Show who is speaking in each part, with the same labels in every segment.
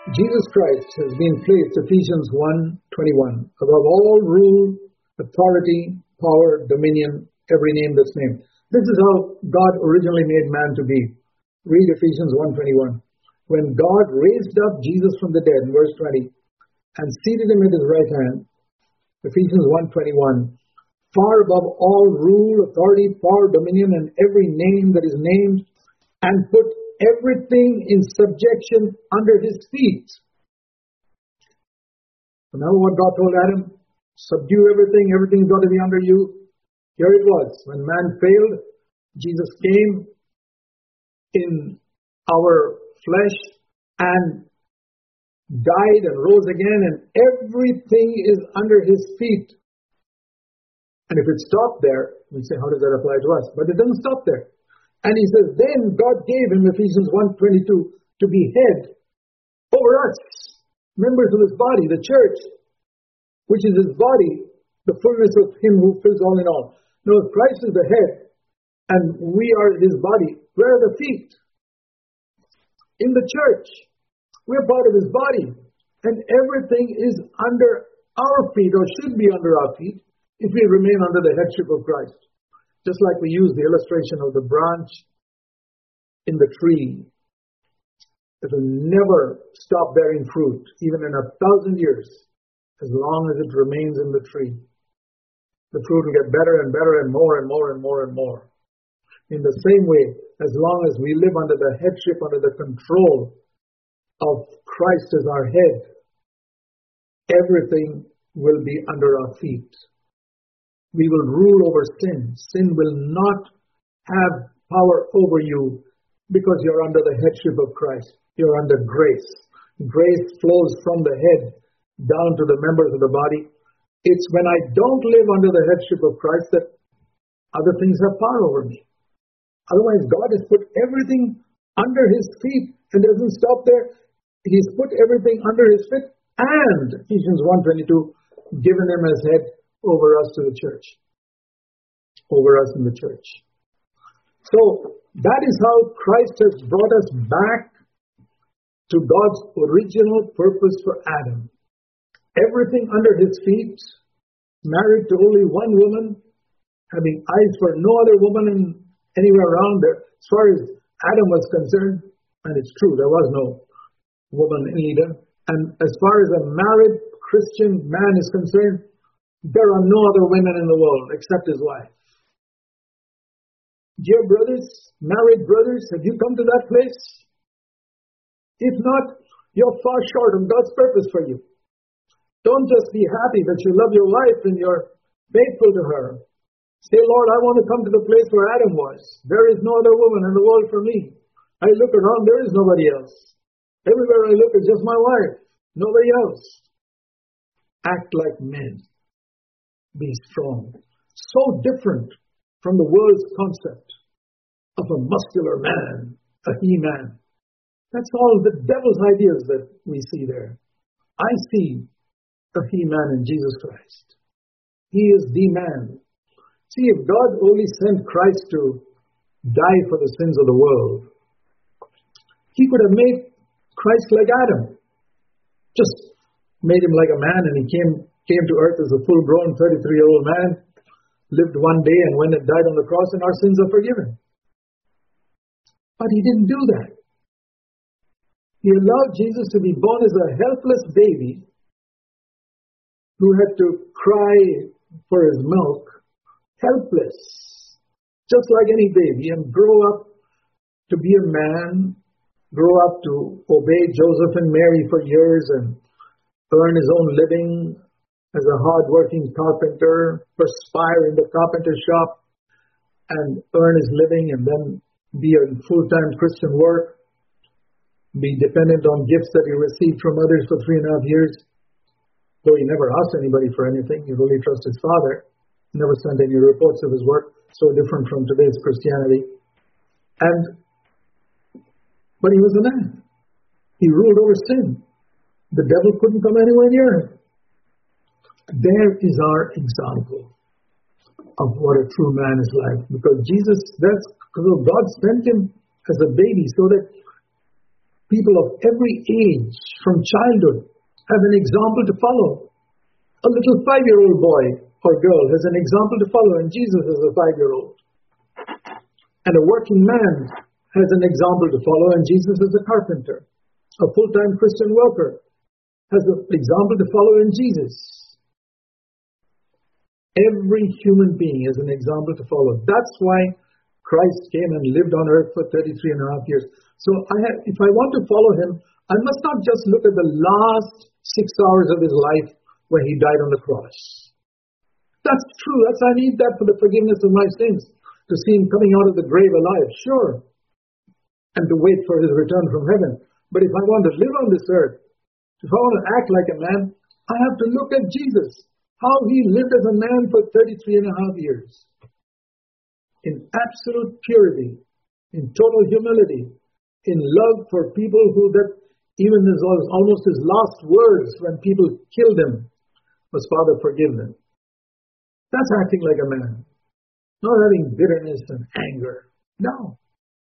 Speaker 1: Jesus Christ has been placed, Ephesians 1:21, above all rule, authority, power, dominion, every name that's named. This is how God originally made man to be. Read Ephesians 1:21. When God raised up Jesus from the dead, in verse 20, and seated him at his right hand, Ephesians 1:21, far above all rule, authority, power, dominion, and every name that is named, and put everything in subjection under his feet. Remember what God told Adam? Subdue everything, everything's got to be under you. Here it was. When man failed, Jesus came in our flesh and died and rose again, and everything is under his feet. And if it stopped there, we say, how does that apply to us? But it doesn't stop there. And he says, then God gave him, Ephesians 1:22, to be head over us, members of his body, the church, which is his body, the fullness of him who fills all in all. Now, if Christ is the head, and we are his body, where are the feet? In the church. We're part of his body. And everything is under our feet, or should be under our feet, if we remain under the headship of Christ. Just like we use the illustration of the branch in the tree. It will never stop bearing fruit, even in 1,000 years, as long as it remains in the tree. The fruit will get better and better and more and more and more and more. In the same way, as long as we live under the headship, under the control of Christ as our head, everything will be under our feet. We will rule over sin. Sin will not have power over you because you're under the headship of Christ. You're under grace. Grace flows from the head down to the members of the body. It's when I don't live under the headship of Christ that other things have power over me. Otherwise, God has put everything under his feet and doesn't stop there. He's put everything under his feet and, Ephesians 1:22, given him as head over us to the church. Over us in the church. So, that is how Christ has brought us back to God's original purpose for Adam. Everything under his feet, married to only one woman, having eyes for no other woman anywhere around there. As far as Adam was concerned, and it's true, there was no woman in Eden. And as far as a married Christian man is concerned, there are no other women in the world except his wife. Dear brothers, married brothers, have you come to that place? If not, you're far short of God's purpose for you. Don't just be happy that you love your wife and you're faithful to her. Say, Lord, I want to come to the place where Adam was. There is no other woman in the world for me. I look around, there is nobody else. Everywhere I look is just my wife, nobody else. Act like men. Be strong. So different from the world's concept of a muscular man, a he-man. That's all the devil's ideas that we see there. I see a he-man in Jesus Christ. He is the man. See, if God only sent Christ to die for the sins of the world, he could have made Christ like Adam. Just made him like a man, and he came to earth as a full-grown 33-year-old man, lived one day and went and died on the cross, and our sins are forgiven. But he didn't do that. He allowed Jesus to be born as a helpless baby who had to cry for his milk, helpless, just like any baby, and grow up to be a man, grow up to obey Joseph and Mary for years and earn his own living as a hard-working carpenter, perspire in the carpenter shop and earn his living, and then be in full-time Christian work, be dependent on gifts that he received from others for 3.5 years, though he never asked anybody for anything. He really trusted his Father, never sent any reports of his work, so different from today's Christianity. But he was a man. He ruled over sin. The devil couldn't come anywhere near him. There is our example of what a true man is like. Because God sent him as a baby so that People of every age, from childhood, have an example to follow. A little 5-year-old boy or girl has an example to follow, and Jesus is a 5-year-old. And a working man has an example to follow, and Jesus is a carpenter. A full-time Christian worker has an example to follow in Jesus. Every human being has an example to follow. That's why Christ came and lived on earth for 33 and a half years. So if I want to follow him, I must not just look at the last 6 hours of his life when he died on the cross. That's true. I need that for the forgiveness of my sins, to see him coming out of the grave alive, sure, and to wait for his return from heaven. But if I want to live on this earth, if I want to act like a man, I have to look at Jesus, how he lived as a man for 33 and a half years. In absolute purity, in total humility, in love for people who that even as almost his last words when people killed him was, Father, forgive them. That's acting like a man. Not having bitterness and anger. No.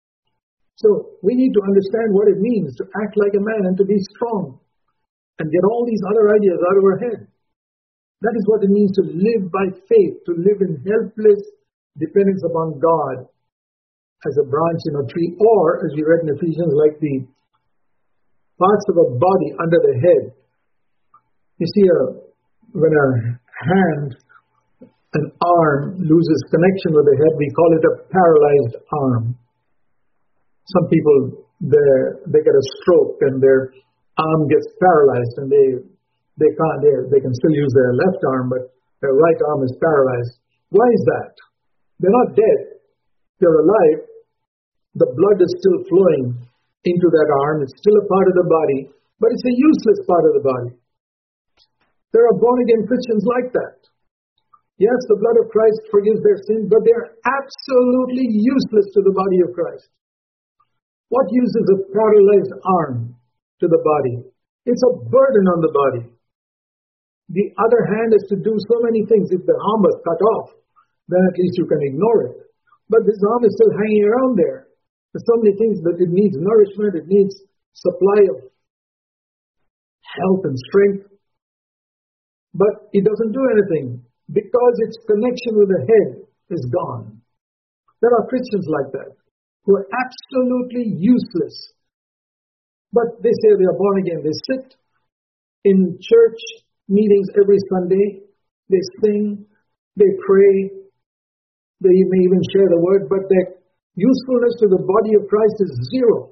Speaker 1: So we need to understand what it means to act like a man and to be strong and get all these other ideas out of our head. That is what it means to live by faith, to live in helpless dependence upon God as a branch in a tree, or, as we read in Ephesians, like the parts of a body under the head. You see, when a hand, an arm loses connection with the head, we call it a paralyzed arm. Some people, they get a stroke and their arm gets paralyzed, and they can still use their left arm, but their right arm is paralyzed. Why is that? They're not dead. They're alive. The blood is still flowing into that arm. It's still a part of the body, but it's a useless part of the body. There are born-again Christians like that. Yes, the blood of Christ forgives their sins, but they're absolutely useless to the body of Christ. What use is a paralyzed arm to the body? It's a burden on the body. The other hand is to do so many things. If the arm was cut off, then at least you can ignore it. But this arm is still hanging around there. There's so many things that it needs nourishment, it needs supply of health and strength. But it doesn't do anything because its connection with the head is gone. There are Christians like that who are absolutely useless. But they say they are born again. They sit in church meetings every Sunday. They sing, they pray, they may even share the word, but their usefulness to the body of Christ is zero.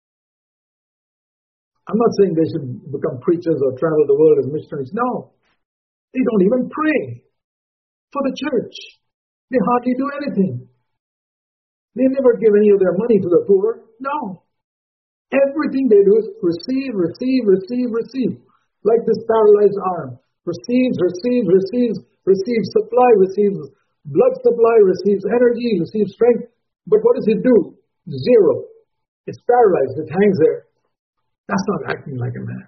Speaker 1: I'm not saying they should become preachers or travel the world as missionaries. No. They don't even pray for the church. They hardly do anything. They never give any of their money to the poor. No. Everything they do is receive, receive, receive, receive. Like this paralyzed arm. Receives, receives, receives, receives supply, receives blood supply, receives energy, receives strength. But what does it do? Zero. It's paralyzed. It hangs there. That's not acting like a man.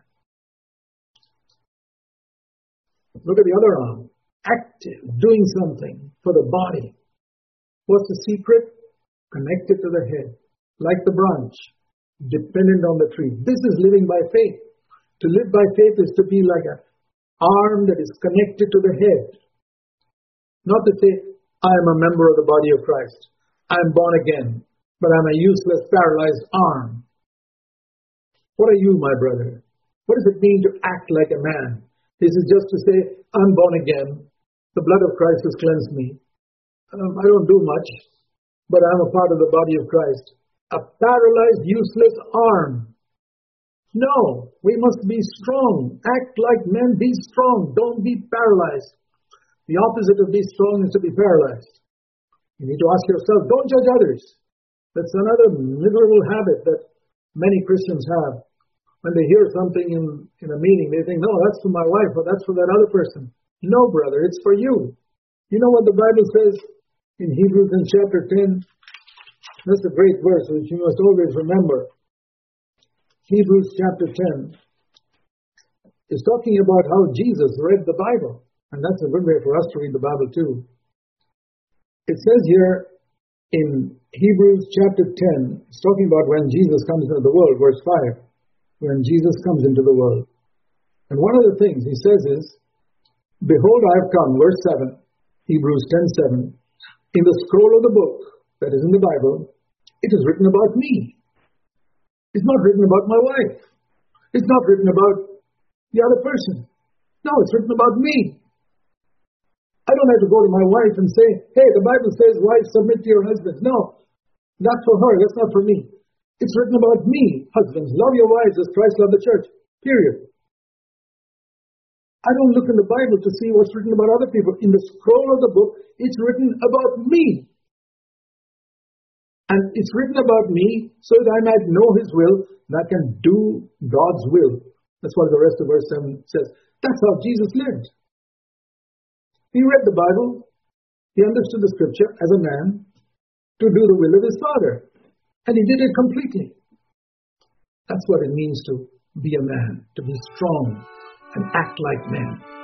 Speaker 1: Look at the other arm. Active, doing something for the body. What's the secret? Connected to the head. Like the branch. Dependent on the tree. This is living by faith. To live by faith is to be like an arm that is connected to the head. Not to say, I am a member of the body of Christ. I am born again, but I'm a useless, paralyzed arm. What are you, my brother? What does it mean to act like a man? This is just to say, I'm born again. The blood of Christ has cleansed me. I don't do much, but I'm a part of the body of Christ. A paralyzed, useless arm. No, we must be strong. Act like men. Be strong. Don't be paralyzed. The opposite of be strong is to be paralyzed. You need to ask yourself, don't judge others. That's another miserable habit that many Christians have. When they hear something in a meeting, they think, no, that's for my wife or that's for that other person. No, brother, it's for you. You know what the Bible says in Hebrews in chapter 10? That's a great verse which you must always remember. Hebrews chapter 10 is talking about how Jesus read the Bible. And that's a good way for us to read the Bible too. It says here in Hebrews chapter 10, it's talking about when Jesus comes into the world, verse 5, when Jesus comes into the world. And one of the things he says is, behold, I have come, verse 7, Hebrews 10:7, in the scroll of the book that is in the Bible, it is written about me. It's not written about my wife. It's not written about the other person. No, it's written about me. I don't have to go to my wife and say, hey, the Bible says, wives, submit to your husbands. No, that's for her. That's not for me. It's written about me. Husbands, love your wives as Christ loved the church. Period. I don't look in the Bible to see what's written about other people. In the scroll of the book, it's written about me. And it's written about me so that I might know His will and I can do God's will. That's what the rest of verse 7 says. That's how Jesus lived. He read the Bible. He understood the scripture as a man to do the will of His Father. And He did it completely. That's what it means to be a man, to be strong and act like men.